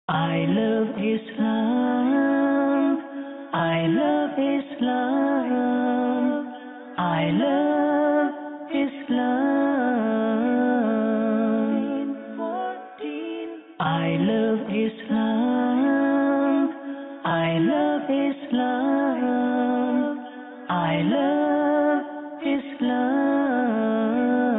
I love Islam. I love Islam. I love Islam. I love Islam. I love Islam. I love Islam.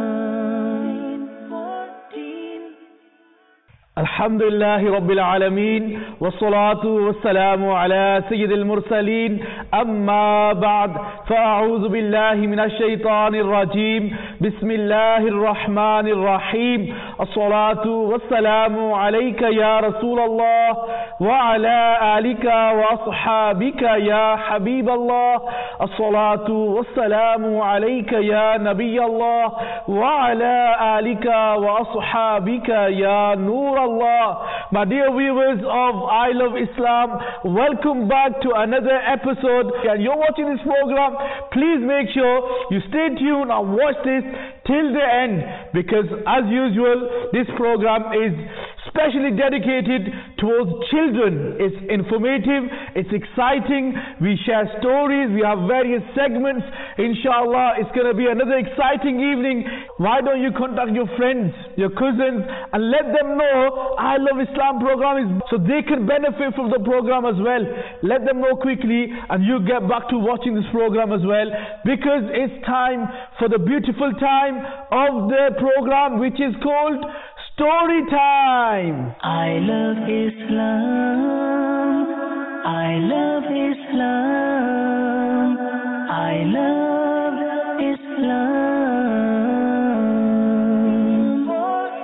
الحمد لله رب العالمين والصلاة والسلام على سيد المرسلين أما بعد فأعوذ بالله من الشيطان الرجيم بسم الله الرحمن الرحيم الصلاة والسلام عليك يا رسول الله وعلى آلك وأصحابك يا حبيب الله الصلاة والسلام عليك يا نبي الله وعلى آلك وأصحابك يا نور Allah. My dear viewers of I Love Islam, welcome back to another episode. And you're watching this program, please make sure you stay tuned and watch this till the end, because as usual this program is specially dedicated towards children. It's informative, it's exciting, we share stories, we have various segments. Inshallah, it's going to be another exciting evening. Why don't you contact your friends, your cousins, and let them know I Love Islam program is, so they can benefit from the program as well. Let them know quickly and you get back to watching this program as well, because it's time for the beautiful time of the program, which is called Story Time. I love Islam. I love Islam. I love Islam.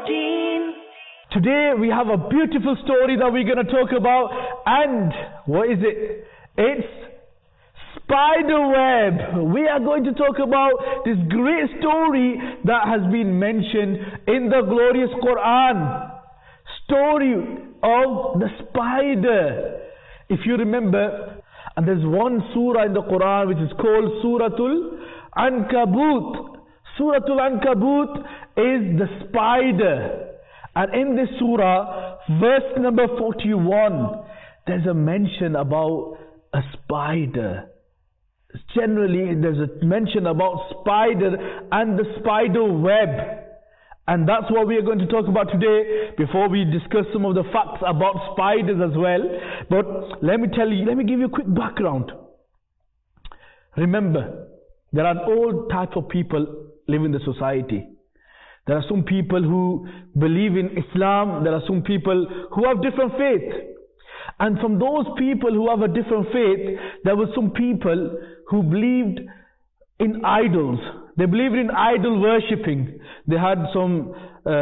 Today we have a beautiful story that we're going to talk about, and what is it? It's Spiderweb. We are going to talk about this great story that has been mentioned in the glorious Quran. Story of the spider. If you remember, and there's one surah in the Quran which is called Suratul Ankabut. Suratul Ankabut is the spider. And in this surah, verse number 41, there's a mention about a spider. Generally, there's a mention about spider and the spider web. And that's what we are going to talk about today, before we discuss some of the facts about spiders as well. But let me give you a quick background. Remember, there are all types of people live in the society. There are some people who believe in Islam. There are some people who have different faith. And from those people who have a different faith, there were some people who believed in idols. They believed in idol worshipping. They had some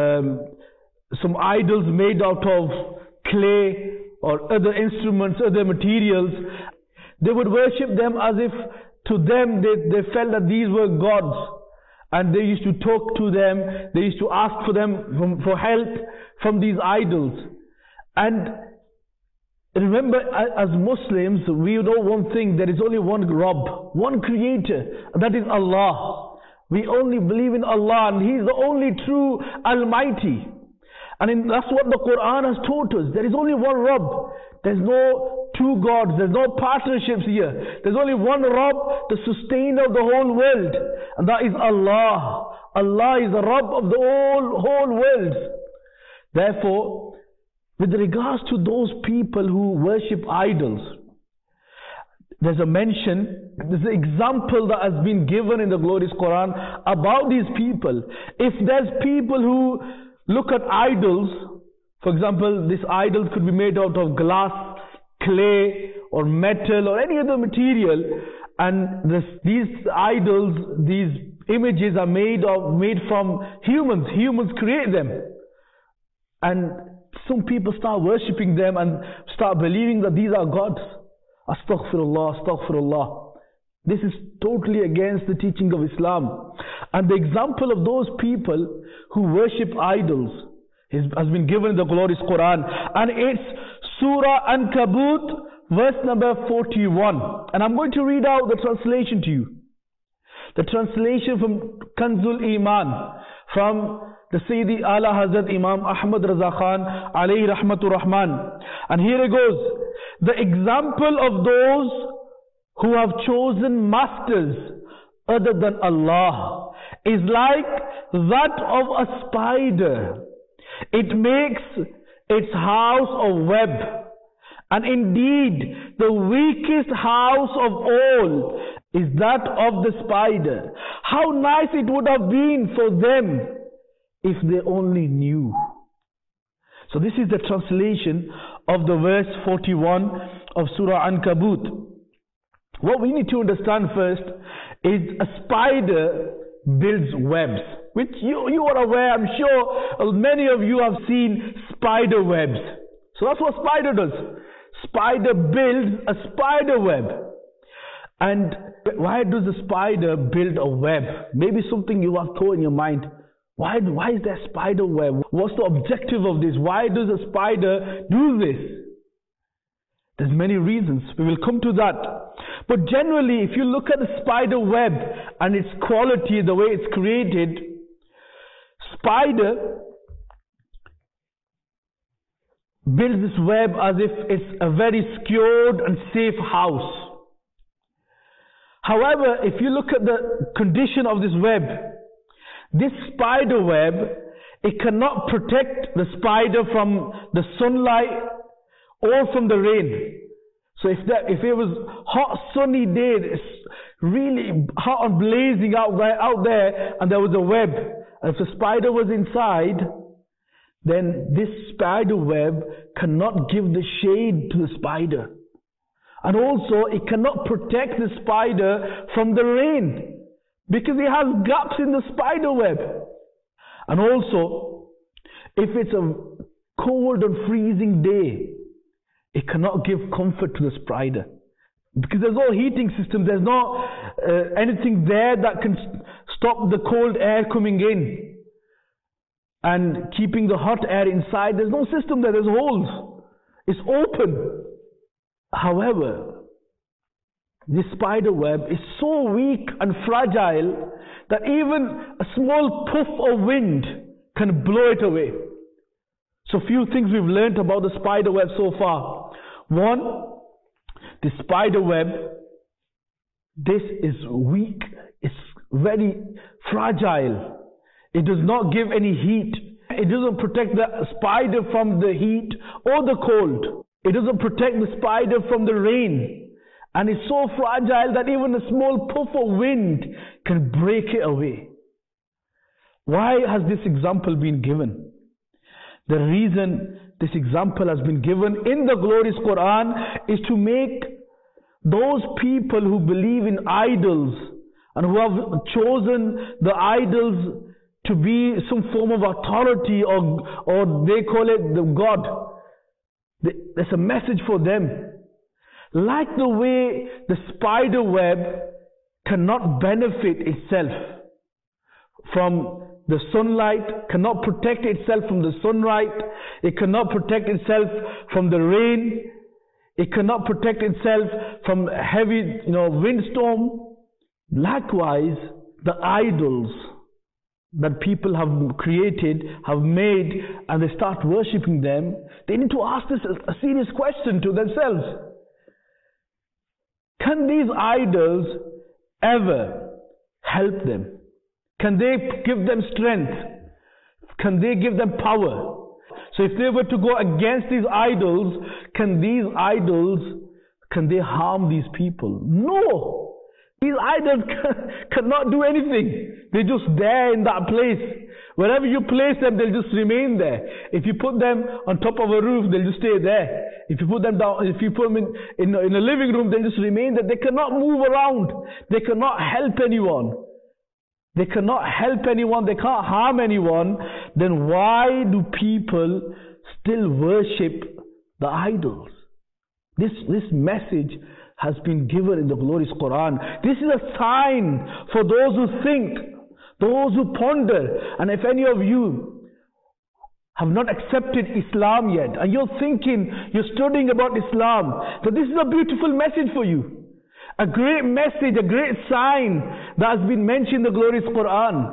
idols made out of clay or other instruments, other materials. They would worship them as if to them they felt that these were gods. And they used to talk to them, they used to ask for them for help from these idols. And remember, as Muslims, we know one thing: there is only one Rabb, one Creator, and that is Allah. We only believe in Allah, and He is the only true Almighty. And that's what the Quran has taught us. There is only one Rabb. There's no two gods. There's no partnerships here. There's only one Rabb, the sustainer of the whole world. And that is Allah. Allah is the Rabb of the whole world. Therefore, with regards to those people who worship idols, there's an example that has been given in the glorious Quran about these people. If there's people who look at idols, for example, this idol could be made out of glass, clay, or metal, or any other material, and these idols, these images are made from humans. Humans create them, and some people start worshipping them and start believing that these are gods. Astaghfirullah, astaghfirullah. This is totally against the teaching of Islam. And the example of those people who worship idols has been given in the glorious Quran. And it's Surah Ankabut, verse number 41. And I'm going to read out the translation to you. The translation from Kanzul Iman, from the Sayyidi Ala Hazrat Imam Ahmad Raza Khan alayhi rahmatur rahman. And here it goes. The example of those who have chosen masters other than Allah is like that of a spider. It makes its house of web. And indeed, the weakest house of all is that of the spider. How nice it would have been for them if they only knew. So this is the translation of the verse 41 of Surah Ankabut. What we need to understand first is a spider builds webs, which you are aware, I'm sure many of you have seen spider webs. So that's what spider does. Spider builds a spider web. And why does a spider build a web? Maybe something you have thought in your mind. Why is there a spider web? What's the objective of this? Why does a spider do this? There's many reasons. We will come to that. But generally, if you look at the spider web and its quality, the way it's created, spider builds this web as if it's a very secured and safe house. However, if you look at the condition of this web, this spider web, it cannot protect the spider from the sunlight or from the rain. So if it was hot sunny day, it's really hot and blazing out there, and there was a web, and if the spider was inside, then this spider web cannot give the shade to the spider. And also, it cannot protect the spider from the rain, because it has gaps in the spider web. And also, if it's a cold and freezing day, it cannot give comfort to the spider, because there's no heating system, there's no anything there that can stop the cold air coming in and keeping the hot air inside. There's no system there, there's holes, it's open. However, this spider web is so weak and fragile that even a small puff of wind can blow it away. So few things we've learned about the spider web so far. One, the spider web, this is weak, it's very fragile. It does not give any heat. It doesn't protect the spider from the heat or the cold. It doesn't protect the spider from the rain. And it's so fragile that even a small puff of wind can break it away. Why has this example been given? The reason this example has been given in the glorious Quran is to make those people who believe in idols and who have chosen the idols to be some form of authority, or they call it the God. There's a message for them. Like the way the spider web cannot benefit itself from the sunlight, cannot protect itself from the sunlight, it cannot protect itself from the rain, it cannot protect itself from heavy, windstorm. Likewise, the idols that people have created, have made, and they start worshipping them, they need to ask this a serious question to themselves. Can these idols ever help them? Can they give them strength? Can they give them power? So if they were to go against these idols, can they harm these people? No! These idols cannot do anything. They're just there in that place. Wherever you place them, they'll just remain there. If you put them on top of a roof, they'll just stay there. If you put them down, if you put them in a living room, they'll just remain there. They cannot move around. They cannot help anyone. They cannot help anyone. They can't harm anyone. Then why do people still worship the idols? This message has been given in the glorious Quran. This is a sign for those who think, those who ponder. And if any of you have not accepted Islam yet, and you're thinking, you're studying about Islam, so this is a beautiful message for you. A great message, a great sign that has been mentioned in the glorious Quran.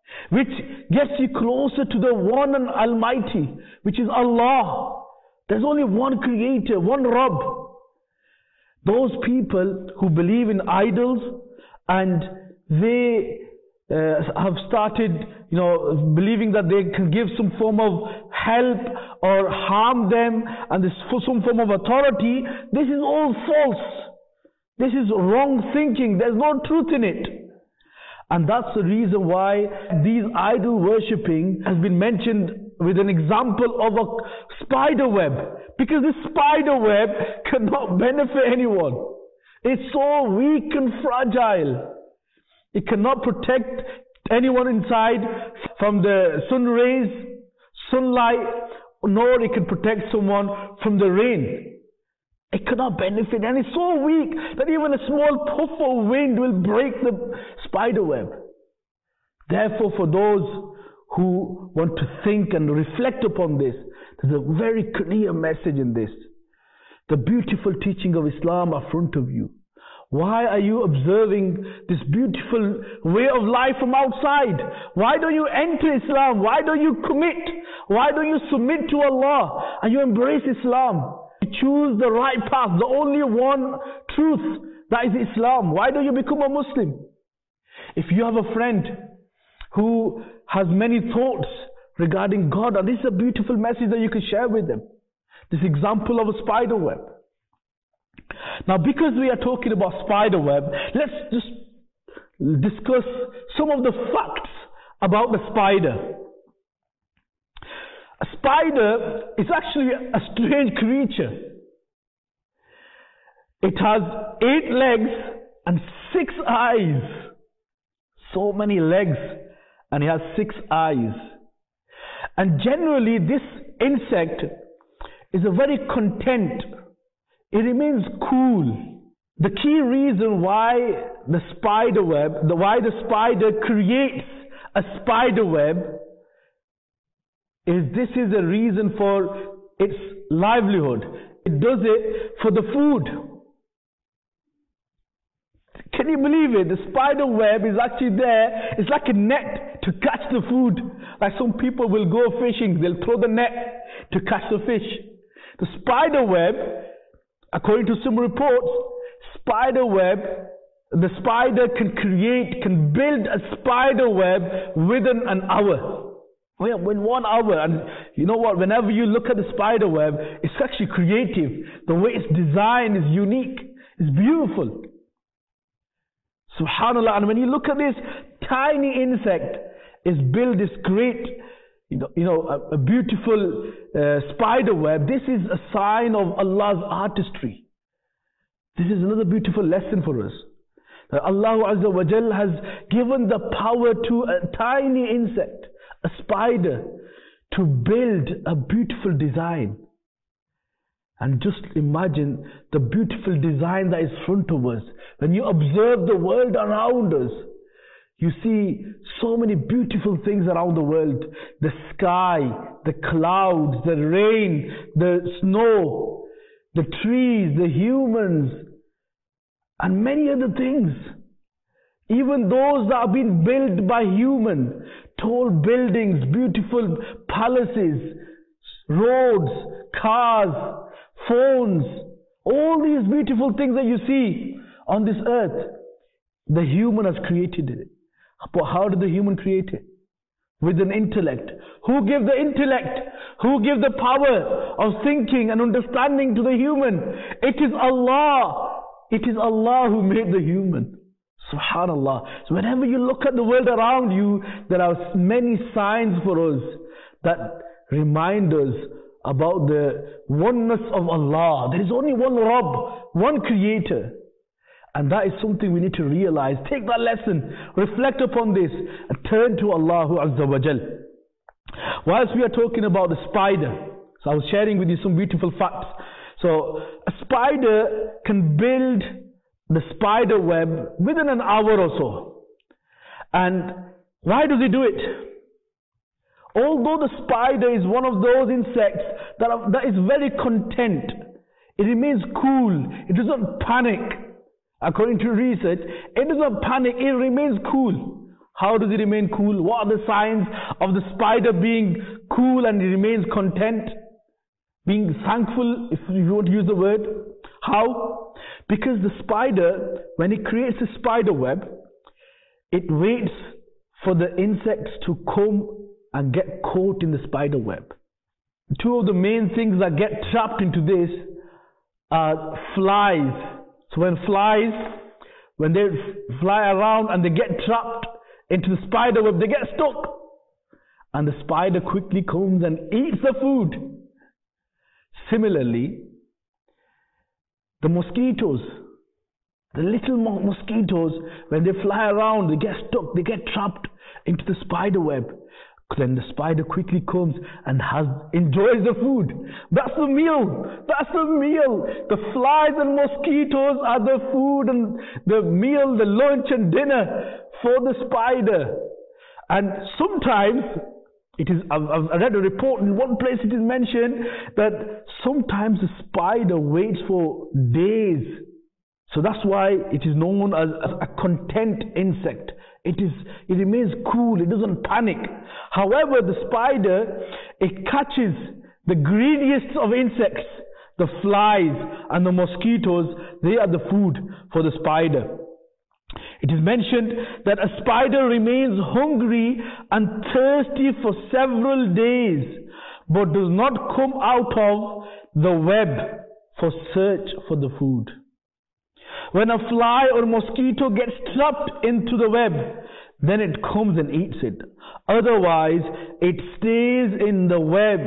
which gets you closer to the one and Almighty, which is Allah. There's only one Creator, one Rabb. Those people who believe in idols and they have started, believing that they can give some form of help or harm them, and this for some form of authority, this is all false. This is wrong thinking. There's no truth in it. And that's the reason why these idol worshipping has been mentioned with an example of a spider web. Because this spider web cannot benefit anyone. It's so weak and fragile. It cannot protect anyone inside from the sun rays, sunlight, nor it can protect someone from the rain. It cannot benefit, and it's so weak that even a small puff of wind will break the spider web. Therefore, for those who want to think and reflect upon this, there's a very clear message in this. The beautiful teaching of Islam are in front of you. Why are you observing this beautiful way of life from outside? Why don't you enter Islam? Why don't you commit? Why don't you submit to Allah and you embrace Islam? You choose the right path, the only one truth, that is Islam. Why don't you become a Muslim? If you have a friend who has many thoughts regarding God, and this is a beautiful message that you can share with them. This example of a spider web. Now, because we are talking about spider web, let's just discuss some of the facts about the spider. A spider is actually a strange creature. It has 8 legs and 6 eyes. So many legs, and it has 6 eyes. And generally, this insect is a very content. It remains cool. The key reason why the spider creates a spider web is this is a reason for its livelihood. It does it for the food. Can you believe it? The spider web is actually there. It's like a net to catch the food. Like some people will go fishing, they'll throw the net to catch the fish. The spider web, according to some reports, the spider can build a spider web within an hour. In 1 hour. And you know what? Whenever you look at the spider web, it's actually creative. The way it's designed is unique. It's beautiful. Subhanallah. And when you look at this tiny insect, it's built this great, a beautiful spider web. This is a sign of Allah's artistry. This is another beautiful lesson for us. That Allah Azza wa Jal has given the power to a tiny insect, a spider, to build a beautiful design. And just imagine the beautiful design that is in front of us. When you observe the world around us, you see so many beautiful things around the world. The sky, the clouds, the rain, the snow, the trees, the humans, and many other things. Even those that have been built by humans, tall buildings, beautiful palaces, roads, cars, phones, all these beautiful things that you see on this earth, the human has created it. But how did the human create it? With an intellect. Who gave the intellect? Who gave the power of thinking and understanding to the human? It is Allah. It is Allah who made the human. Subhanallah. So whenever you look at the world around you, there are many signs for us that remind us about the oneness of Allah. There is only one Rabb, one Creator. And that is something we need to realize. Take that lesson, reflect upon this, and turn to Allah Azza wa Jal. Whilst we are talking about the spider, so I was sharing with you some beautiful facts. So a spider can build the spider web within an hour or so. And why does he do it? Although the spider is one of those insects that is very content, it remains cool, it doesn't panic. According to research, it doesn't panic, it remains cool. How does it remain cool? What are the signs of the spider being cool and it remains content? Being thankful, if you want to use the word. How? Because the spider, when it creates a spider web, it waits for the insects to come and get caught in the spider web. Two of the main things that get trapped into this are flies. So when they fly around and they get trapped into the spider web, they get stuck. And the spider quickly comes and eats the food. Similarly, the mosquitoes, the little mosquitoes, when they fly around, they get stuck, they get trapped into the spider web. Then the spider quickly comes and enjoys the food. That's the meal. That's the meal. The flies and mosquitoes are the food and the meal, the lunch and dinner for the spider. And sometimes I've read a report in one place it is mentioned that sometimes the spider waits for days. So that's why it is known as a content insect. It remains cool, it doesn't panic. However, the spider, it catches the greediest of insects, the flies and the mosquitoes. They are the food for the spider. It is mentioned that a spider remains hungry and thirsty for several days, but does not come out of the web for search for the food. When a fly or mosquito gets trapped into the web, then it comes and eats it. Otherwise, it stays in the web,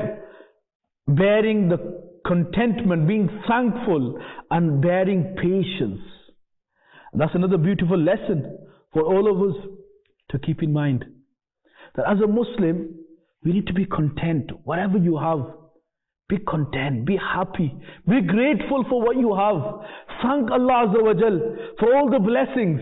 bearing the contentment, being thankful and bearing patience. That's another beautiful lesson for all of us to keep in mind. That as a Muslim, we need to be content. Whatever you have, be content, be happy, be grateful for what you have. Thank Allah Azza wa Jal for all the blessings.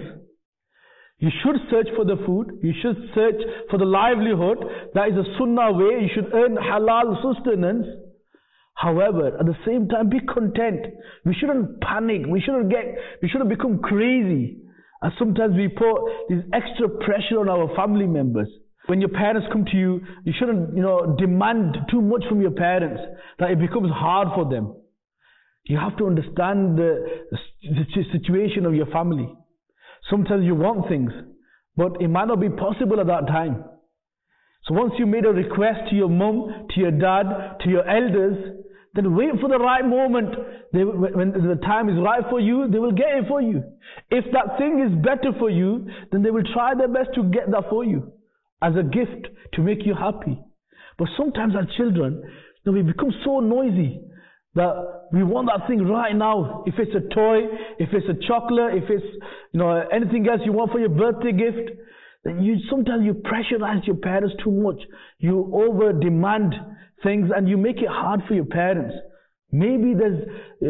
You should search for the food. You should search for the livelihood. That is a sunnah way. You should earn halal sustenance. However, at the same time, be content. We shouldn't panic. We shouldn't become crazy. And sometimes we put this extra pressure on our family members. When your parents come to you, you shouldn't, demand too much from your parents that it becomes hard for them. You have to understand the situation of your family. Sometimes you want things, but it might not be possible at that time. So once you made a request to your mum, to your dad, to your elders, then wait for the right moment. When the time is right for you, they will get it for you. If that thing is better for you, then they will try their best to get that for you as a gift to make you happy. But sometimes as children, we become so noisy that we want that thing right now. If it's a toy, if it's a chocolate, if it's anything else you want for your birthday gift, then sometimes you pressurize your parents too much. You over demand things and you make it hard for your parents. Maybe there's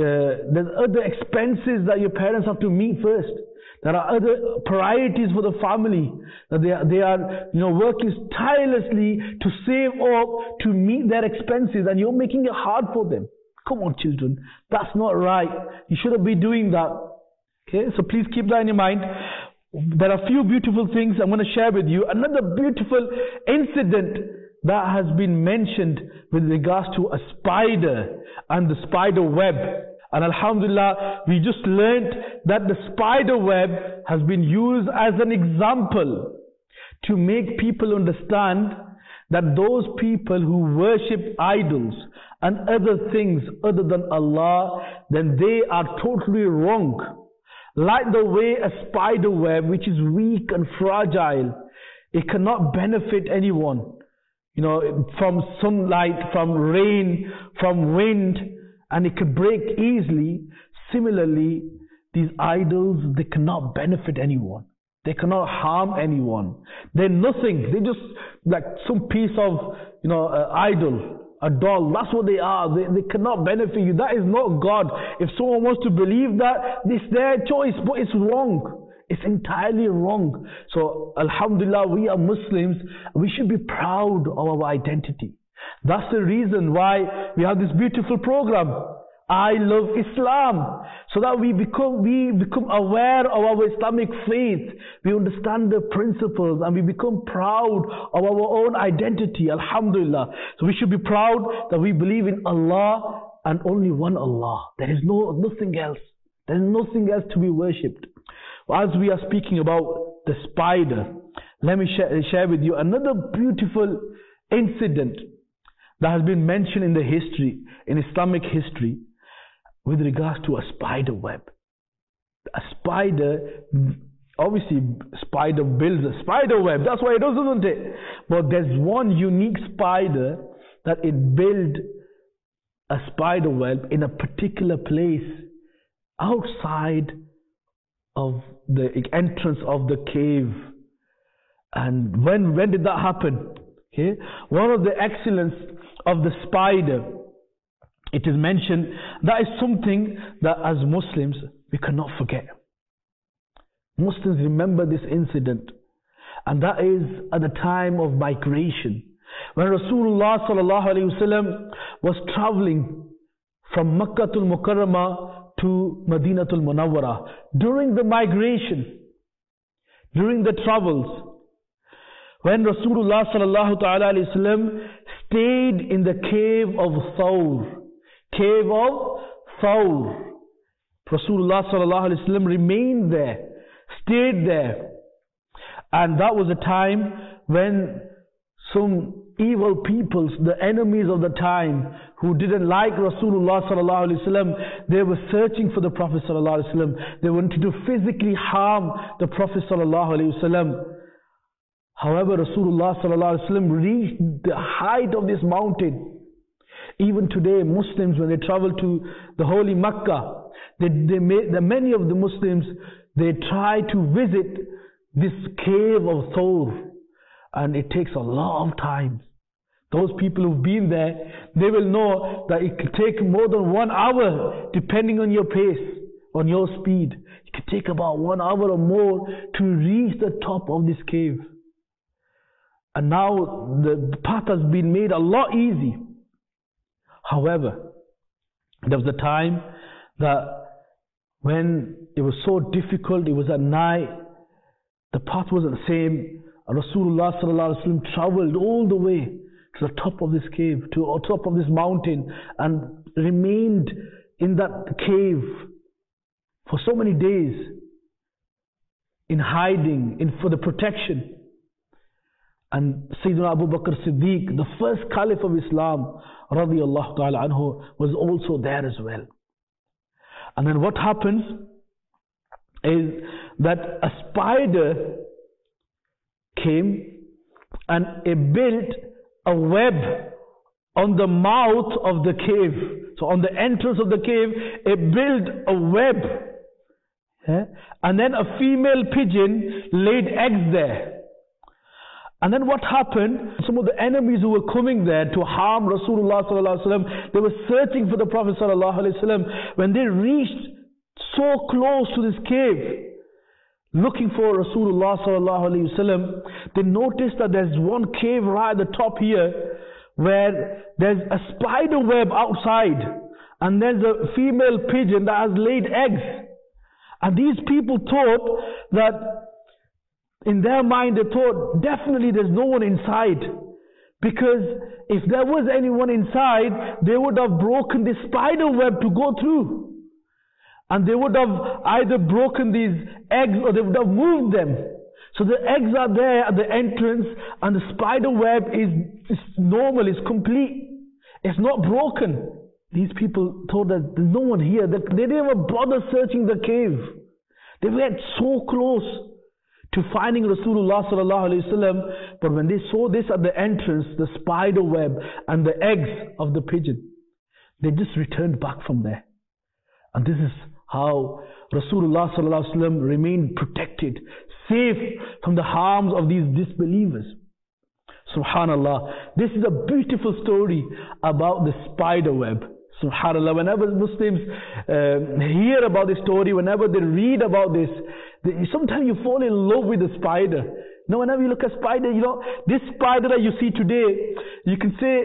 other expenses that your parents have to meet first. There are other priorities for the family. That they are working tirelessly to save up to meet their expenses, and you're making it hard for them. Come on, children, that's not right. You shouldn't be doing that. Okay, so please keep that in your mind. There are a few beautiful things I'm going to share with you. Another beautiful incident that has been mentioned with regards to a spider and the spider web. And Alhamdulillah, we just learnt that the spider web has been used as an example to make people understand that those people who worship idols and other things other than Allah, then they are totally wrong. Like the way a spider web, which is weak and fragile, it cannot benefit anyone. From sunlight, from rain, from wind, and it could break easily. Similarly, these idols, they cannot benefit anyone. They cannot harm anyone. They're nothing. They're just like some piece of, idol, a doll. That's what they are. They cannot benefit you. That is not God. If someone wants to believe that, it's their choice, but it's wrong. It's entirely wrong. So, Alhamdulillah, we are Muslims. We should be proud of our identity. That's the reason why we have this beautiful program. I love Islam. So that we become aware of our Islamic faith. We understand the principles and we become proud of our own identity. Alhamdulillah. So we should be proud that we believe in Allah and only one Allah. There is nothing else. There is nothing else to be worshipped. As we are speaking about the spider, let me share with you another beautiful incident that has been mentioned in the history, in Islamic history, with regards to a spider web. A spider, obviously spider builds a spider web, that's why it does, isn't it? But there's one unique spider that it built a spider web in a particular place outside of the entrance of the cave. And when did that happen? Okay, one of the excellence of the spider, it is mentioned, that is something that as Muslims we cannot forget. Muslims remember this incident, and that is at the time of migration, when Rasulullah sallallahu alaihi wasallam was traveling from Makkatul Mukarramah to Madinatul Munawwara. During the migration, during the travels, when Rasulullah sallallahu ta'ala alayhi wasallam stayed in the cave of Thawr, Rasulullah sallallahu alayhi wasallam remained there, stayed there. And that was a time when some evil peoples, the enemies of the time, who didn't like Rasulullah sallallahu alaihi wasallam, they were searching for the Prophet sallallahu alaihi wasallam. They wanted to physically harm the Prophet sallallahu alaihi wasallam. However, Rasulullah sallallahu alaihi wasallam reached the height of this mountain. Even today, Muslims, when they travel to the holy Makkah, many of the Muslims, they try to visit this cave of Thawr, and it takes a lot of time. Those people who've been there, they will know that it could take more than 1 hour, depending on your pace, on your speed. It could take about 1 hour or more to reach the top of this cave. And now the path has been made a lot easy. However, there was a time that when it was so difficult, it was at night, the path wasn't the same. Rasulullah sallallahu alaihi wasallam traveled all the way to the top of this cave, to the top of this mountain, and remained in that cave for so many days, in hiding, for the protection. And Sayyidina Abu Bakr Siddiq, the first Caliph of Islam, radiyallahu ta'ala anhu, was also there as well. And then what happens is that a spider came and it built a web on the mouth of the cave. So on the entrance of the cave, it built a web. Yeah? And then a female pigeon laid eggs there. And then what happened? Some of the enemies who were coming there to harm Rasulullah sallallahu alaihi wasallam, they were searching for the Prophet sallallahu alaihi wasallam. When they reached so close to this cave, looking for Rasulullah sallallahu alaihi wasallam, they noticed that there's one cave right at the top here, where there's a spider web outside, and there's a female pigeon that has laid eggs. And these people thought that, in their mind, they thought, definitely there's no one inside. Because if there was anyone inside, they would have broken this spider web to go through. And they would have either broken these eggs or they would have moved them. So the eggs are there at the entrance, and the spider web is normal, it's complete. It's not broken. These people thought that there's no one here. They didn't even bother searching the cave. They went so close to finding Rasulullah sallallahu alaihi wasallam, but when they saw this at the entrance, the spider web and the eggs of the pigeon, they just returned back from there. And this is how Rasulullah sallallahu alaihi wasallam remained protected, safe from the harms of these disbelievers. Subhanallah, this is a beautiful story about the spider web. Subhanallah, whenever Muslims hear about this story, whenever they read about this, sometimes you fall in love with the spider. You know, whenever you look at spider, you know, this spider that you see today, you can say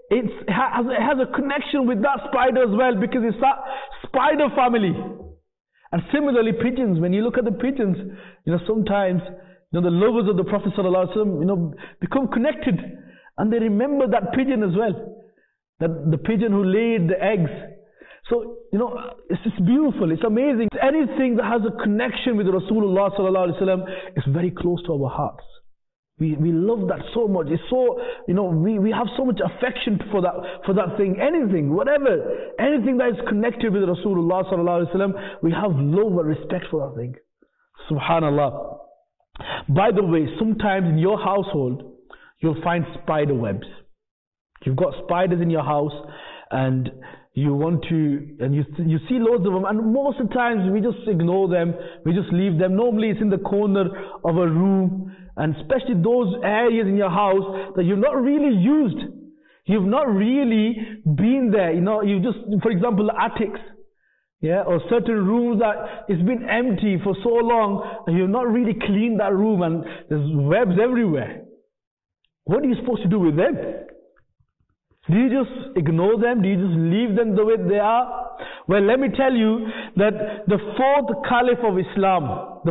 it has a connection with that spider as well, because it's that spider family. And similarly, pigeons, when you look at the pigeons, sometimes, the lovers of the Prophet ﷺ, become connected, and they remember that pigeon as well, that the pigeon who laid the eggs. So, it's just beautiful, it's amazing. Anything that has a connection with Rasulullah ﷺ is very close to our hearts. We love that so much. It's so, we have so much affection for that thing. Anything, whatever, anything that is connected with Rasulullah ﷺ, we have love and respect for that thing. Subhanallah. By the way, sometimes in your household, you'll find spider webs. You've got spiders in your house, and you see loads of them, and most of the times we just ignore them, we just leave them. Normally it's in the corner of a room, and especially those areas in your house that you've not really used. You've not really been there. You just, for example, the attics, or certain rooms that it's been empty for so long, and you've not really cleaned that room, and there's webs everywhere. What are you supposed to do with them? Do you just ignore them? Do you just leave them the way they are? Well, let me tell you that the fourth Caliph of Islam,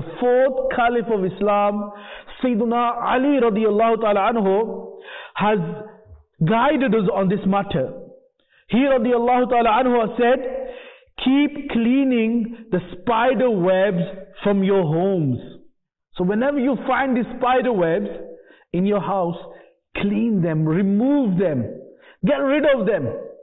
Sayyidina Ali radiallahu ta'ala anhu, has guided us on this matter. He radiallahu ta'ala anhu has said, keep cleaning the spider webs from your homes. So whenever you find these spider webs in your house, clean them, remove them. Get rid of them,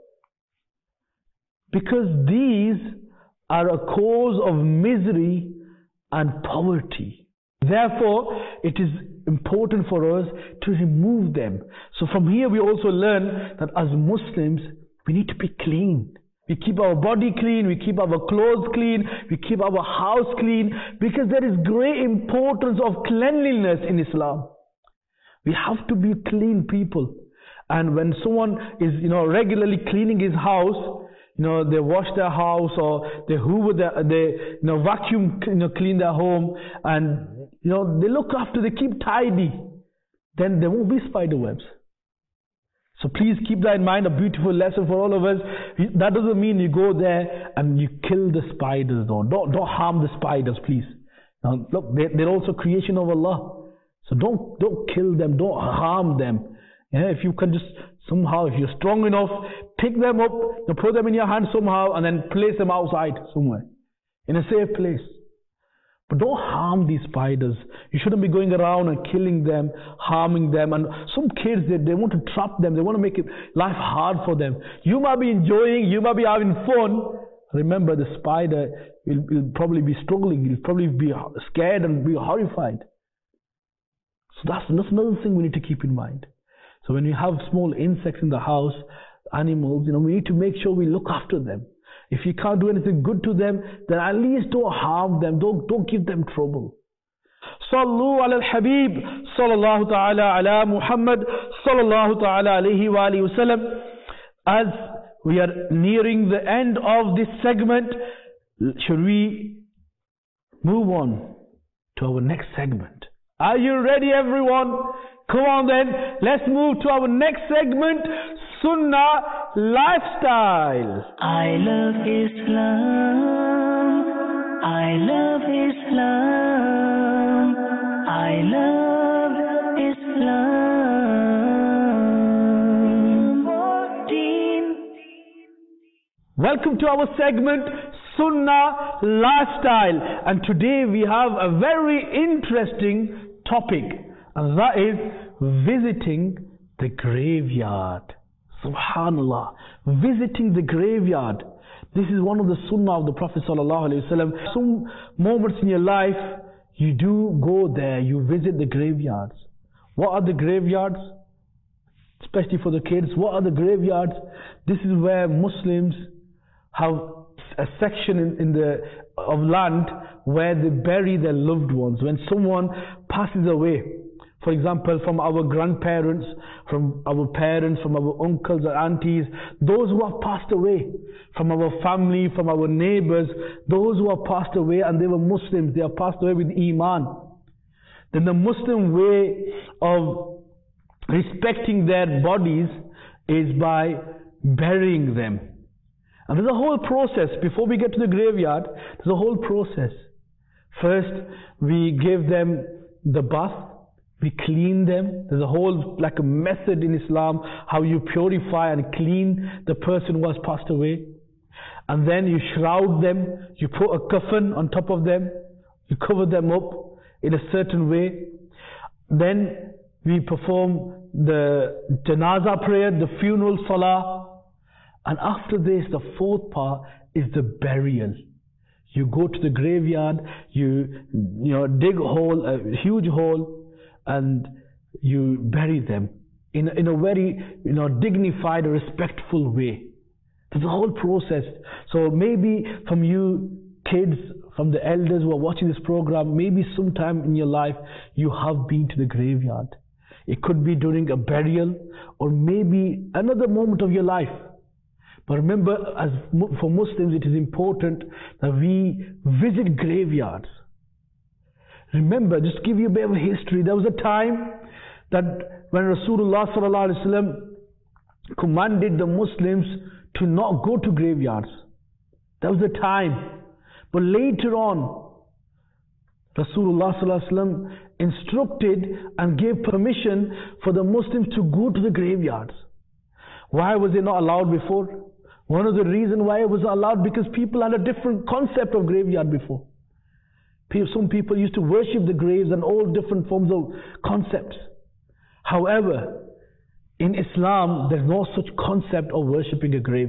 because these are a cause of misery and poverty. Therefore, it is important for us to remove them. So from here we also learn that as Muslims, we need to be clean. We keep our body clean, we keep our clothes clean, we keep our house clean, because there is great importance of cleanliness in Islam. We have to be clean people. And when someone is, regularly cleaning his house, they wash their house, or they hoover they vacuum, clean their home, and, they look after, they keep tidy, then there won't be spider webs. So please keep that in mind, a beautiful lesson for all of us. That doesn't mean you go there and you kill the spiders, though. Don't harm the spiders, please. Now, look, they're also creation of Allah. So don't kill them, don't harm them. If you can just somehow, if you're strong enough, pick them up, put them in your hand somehow, and then place them outside somewhere, in a safe place. But don't harm these spiders. You shouldn't be going around and killing them, harming them. And some kids, they want to trap them, they want to make life hard for them. You might be enjoying, you might be having fun. Remember, the spider will probably be struggling, he'll probably be scared and be horrified. So that's another thing we need to keep in mind. So when we have small insects in the house, animals, we need to make sure we look after them. If you can't do anything good to them, then at least don't harm them, don't give them trouble. Sallu ala al-Habib, sallallahu ta'ala ala Muhammad, sallallahu ta'ala alayhi wa alihi wa sallam. As we are nearing the end of this segment, should we move on to our next segment? Are you ready, everyone? Come on then, let's move to our next segment, Sunnah Lifestyle. I love Islam. I love Islam. I love Islam. Welcome to our segment, Sunnah Lifestyle. And today we have a very interesting topic, and that is visiting the graveyard. Subhanallah, visiting the graveyard. This is one of the sunnah of the Prophet ﷺ. Some moments in your life, you do go there, you visit the graveyards. What are the graveyards? Especially for the kids, what are the graveyards? This is where Muslims have a section of land where they bury their loved ones. When someone passes away, for example, from our grandparents, from our parents, from our uncles or aunties, those who have passed away, from our family, from our neighbors, those who have passed away and they were Muslims, they have passed away with Iman. Then the Muslim way of respecting their bodies is by burying them. And there's a whole process. Before we get to the graveyard, there's a whole process. First, we give them the bath. We clean them. There's a whole, like a method in Islam, how you purify and clean the person who has passed away. And then you shroud them. You put a coffin on top of them. You cover them up in a certain way. Then we perform the janazah prayer, the funeral salah. And after this, the fourth part is the burial. You go to the graveyard, you dig a hole, a huge hole, and you bury them in a very dignified, respectful way. There's a whole process. So maybe from you kids, from the elders who are watching this program, maybe sometime in your life you have been to the graveyard. It could be during a burial, or maybe another moment of your life. But remember, for Muslims, it is important that we visit graveyards. Remember, just to give you a bit of history, there was a time that when Rasulullah sallallahu alaihi wasallam commanded the Muslims to not go to graveyards. That was the time. But later on, Rasulullah sallallahu alaihi wasallam instructed and gave permission for the Muslims to go to the graveyards. Why was it not allowed before? One of the reasons why it was allowed, because people had a different concept of graveyard before. Some people used to worship the graves and all different forms of concepts. However, in Islam, there's no such concept of worshipping a grave.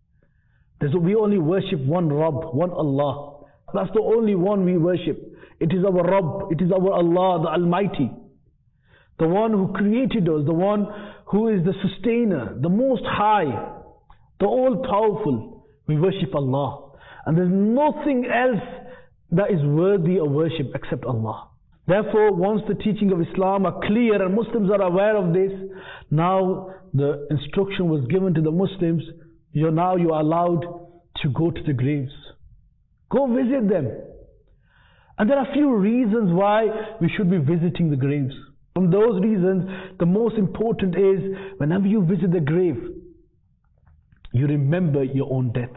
We only worship one Rabb, one Allah. That's the only one we worship. It is our Rabb, it is our Allah, the Almighty. The one who created us, the one who is the sustainer, the most high, the all-powerful. We worship Allah. And there's nothing else that is worthy of worship except Allah. Therefore, once the teaching of Islam are clear and Muslims are aware of this, now the instruction was given to the Muslims, you are allowed to go to the graves. Go visit them. And there are a few reasons why we should be visiting the graves. From those reasons, the most important is, whenever you visit the grave, you remember your own death.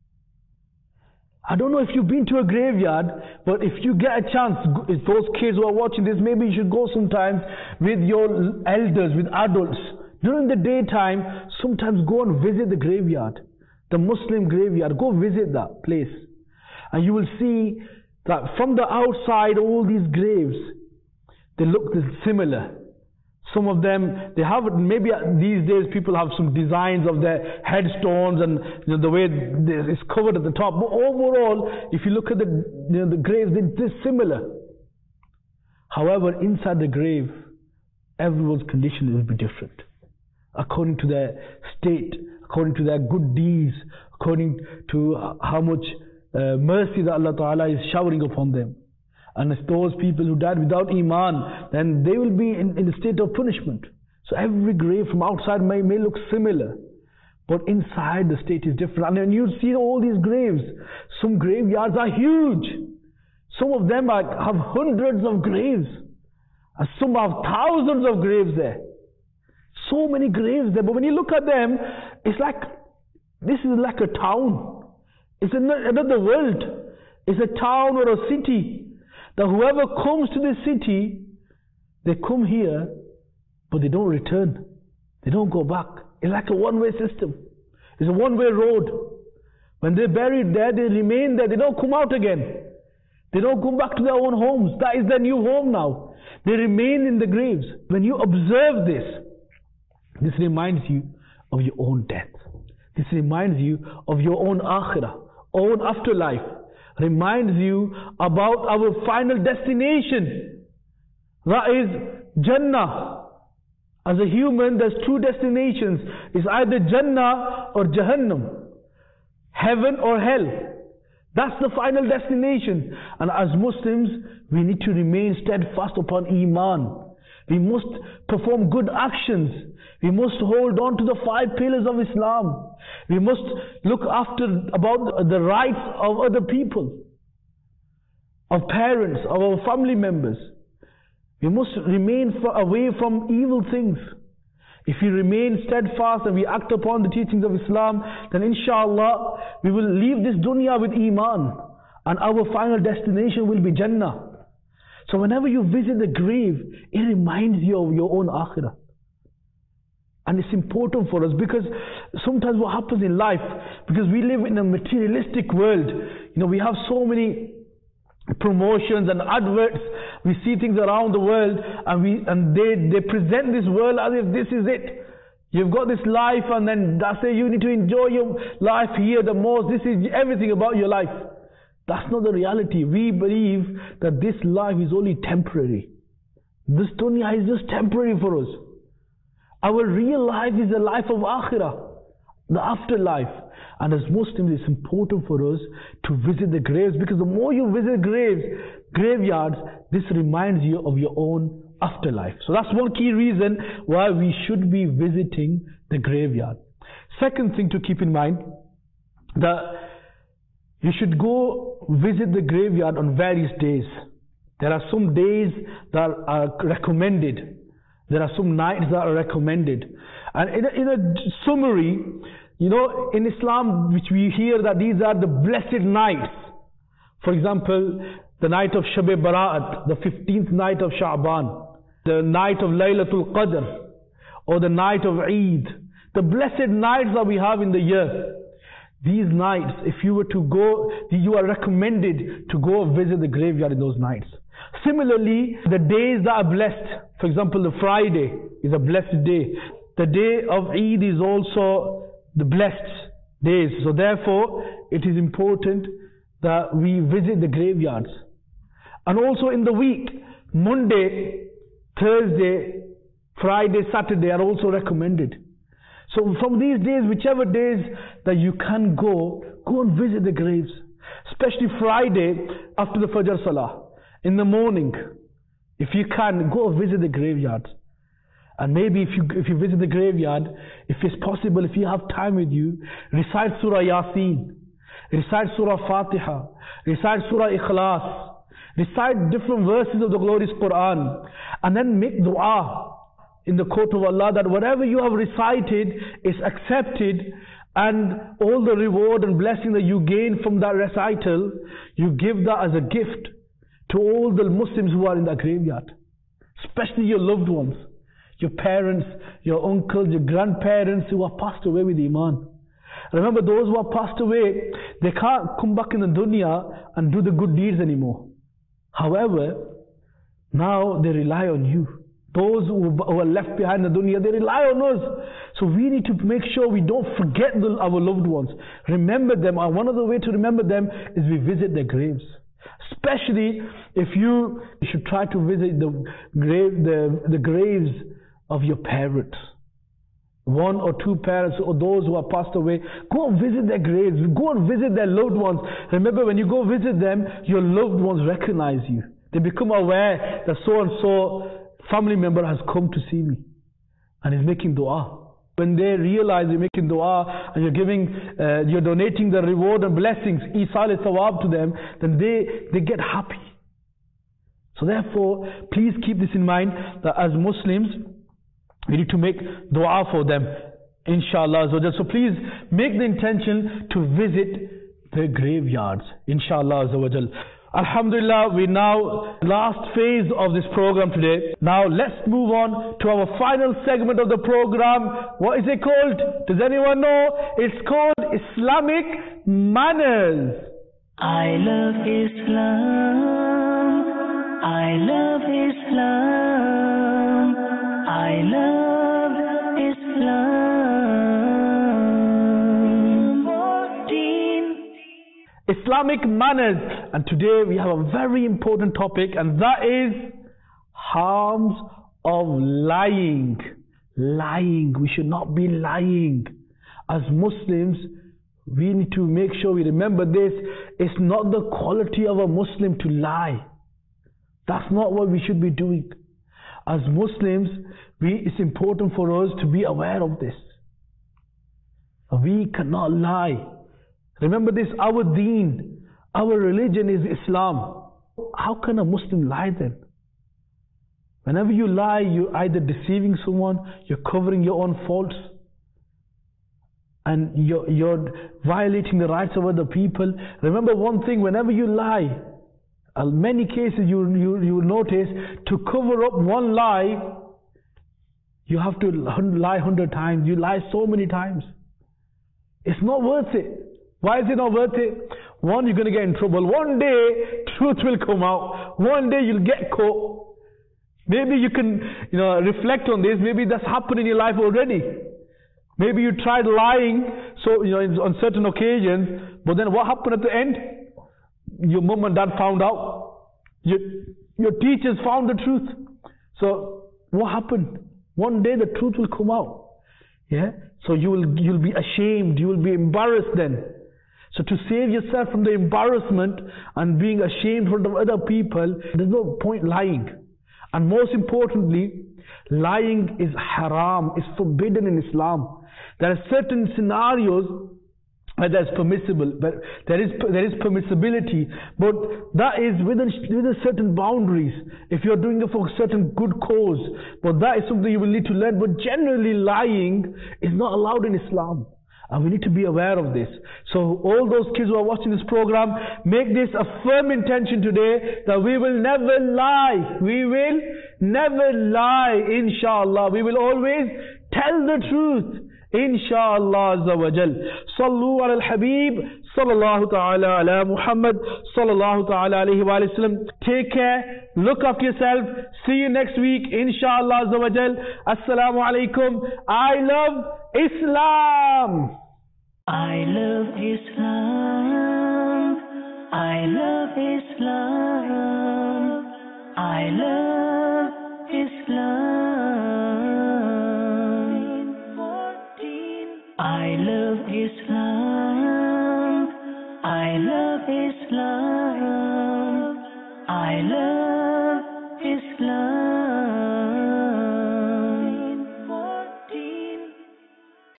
I don't know if you've been to a graveyard, but if you get a chance, if those kids who are watching this, maybe you should go sometimes with your elders, with adults. During the daytime, sometimes go and visit the graveyard, the Muslim graveyard. Go visit that place. And you will see that from the outside, all these graves, they look similar. Some of them, they have, maybe these days people have some designs of their headstones and the way it's covered at the top. But overall, if you look at the graves, they're similar. However, inside the grave, everyone's condition will be different. According to their state, according to their good deeds, according to how much mercy that Allah Ta'ala is showering upon them. And if those people who died without Iman, then they will be in a state of punishment. So every grave from outside may look similar, but inside the state is different. And then you see all these graves. Some graveyards are huge. Some of them have hundreds of graves. And some have thousands of graves there. So many graves there. But when you look at them, it's like, this is like a town. It's another world. It's a town or a city. That whoever comes to the city, they come here, but they don't return. They don't go back. It's like a one-way system. It's a one-way road. When they're buried there, they remain there. They don't come out again. They don't come back to their own homes. That is their new home now. They remain in the graves. When you observe this reminds you of your own death. This reminds you of your own akhirah, own afterlife. Reminds you about our final destination. That is Jannah. As a human, there's two destinations. It's either Jannah or Jahannam. Heaven or hell. That's the final destination. And as Muslims, we need to remain steadfast upon Iman. We must perform good actions. We must hold on to the 5 pillars of Islam. We must look after about the rights of other people, of parents, of our family members. We must remain away from evil things. If we remain steadfast and we act upon the teachings of Islam, then inshallah we will leave this dunya with iman, and our final destination will be Jannah. So whenever you visit the grave, it reminds you of your own akhirah. And it's important for us, because sometimes what happens in life, because we live in a materialistic world, we have so many promotions and adverts, we see things around the world, and they present this world as if this is it. You've got this life, and then that's it, you need to enjoy your life here the most, this is everything about your life. That's not the reality. We believe that this life is only temporary. This dunya is just temporary for us. Our real life is the life of akhirah, the afterlife. And as Muslims, it's important for us to visit the graves, because the more you visit graveyards, this reminds you of your own afterlife. So that's one key reason why we should be visiting the graveyard. Second thing to keep in mind, that you should go visit the graveyard on various days. There are some days that are recommended. There are some nights that are recommended. And in a summary, in Islam, which we hear that these are the blessed nights. For example, the night of Shab Bara'at, the 15th night of Sha'ban, the night of Laylatul Qadr, or the night of Eid. The blessed nights that we have in the year. These nights, if you were to go, you are recommended to go visit the graveyard in those nights. Similarly, the days that are blessed, for example, the Friday is a blessed day. The day of Eid is also the blessed days. So therefore, it is important that we visit the graveyards. And also in the week, Monday, Thursday, Friday, Saturday are also recommended. So from these days, whichever days that you can go and visit the graves. Especially Friday after the Fajr Salah. In the morning, if you can, go visit the graveyard. And maybe if you visit the graveyard, if it's possible, if you have time with you, recite Surah Yasin, recite Surah Fatiha, recite Surah Ikhlas, recite different verses of the glorious Quran, and then make dua in the court of Allah that whatever you have recited is accepted, and all the reward and blessing that you gain from that recital, you give that as a gift to all the Muslims who are in that graveyard, especially your loved ones, your parents, your uncles, your grandparents who have passed away with Iman. Remember, those who have passed away, they can't come back in the dunya and do the good deeds anymore. However, now they rely on you. Those who are left behind in the dunya, they rely on us. So we need to make sure we don't forget our loved ones. Remember them, and one of the ways to remember them is we visit their graves. Especially if you should try to visit the graves of your parents. One or two parents, or those who have passed away, go and visit their graves. Go and visit their loved ones. Remember, when you go visit them, your loved ones recognize you. They become aware that so and so family member has come to see me and is making dua. When they realize you're making dua and you're donating the reward and blessings, isal thawab to them, then they get happy. So therefore, please keep this in mind, that as Muslims, we need to make dua for them, inshallah. So please make the intention to visit the graveyards, inshallah. Alhamdulillah, we now last phase of this program today. Now let's move on to our final segment of the program. What is it called? Does anyone know? It's called Islamic Manners. I love Islam. I love Islam. I love Islam. Islamic manners. And today we have a very important topic, and that is harms of lying. Lying. We should not be lying. As Muslims, we need to make sure we remember this. It's not the quality of a Muslim to lie. That's not what we should be doing. As Muslims, it's important for us to be aware of this. We cannot lie. Remember this, our deen, our religion is Islam. How can a Muslim lie then? Whenever you lie, you're either deceiving someone, you're covering your own faults, and you're violating the rights of other people. Remember one thing, whenever you lie, in many cases you will notice, to cover up one lie, you have to lie 100 times. You lie so many times. It's not worth it. Why is it not worth it? One, you're going to get in trouble. One day, truth will come out. One day, you'll get caught. Maybe you can, reflect on this. Maybe that's happened in your life already. Maybe you tried lying, on certain occasions, but then what happened at the end? Your mom and dad found out. Your teachers found the truth. So, what happened? One day, the truth will come out. Yeah? So you'll be ashamed, you will be embarrassed then. So to save yourself from the embarrassment and being ashamed in front of other people, there's no point lying. And most importantly, lying is haram, is forbidden in Islam. There are certain scenarios where that's permissible, but there is permissibility, but that is within certain boundaries. If you're doing it for a certain good cause, but that is something you will need to learn. But generally, lying is not allowed in Islam, and we need to be aware of this. So all those kids who are watching this program, make this a firm intention today that we will never lie. We will never lie, inshallah. We will always tell the truth, inshallah azza wa jal. Sallu ala al-Habib, sallallahu ta'ala ala Muhammad, sallallahu ta'ala alayhi wa sallam. Take care, look after yourself. See you next week, inshallah azza wa jal. Assalamu alaikum. I love Islam. I love Islam. I love Islam. I love Islam. I love Islam. I love Islam. I love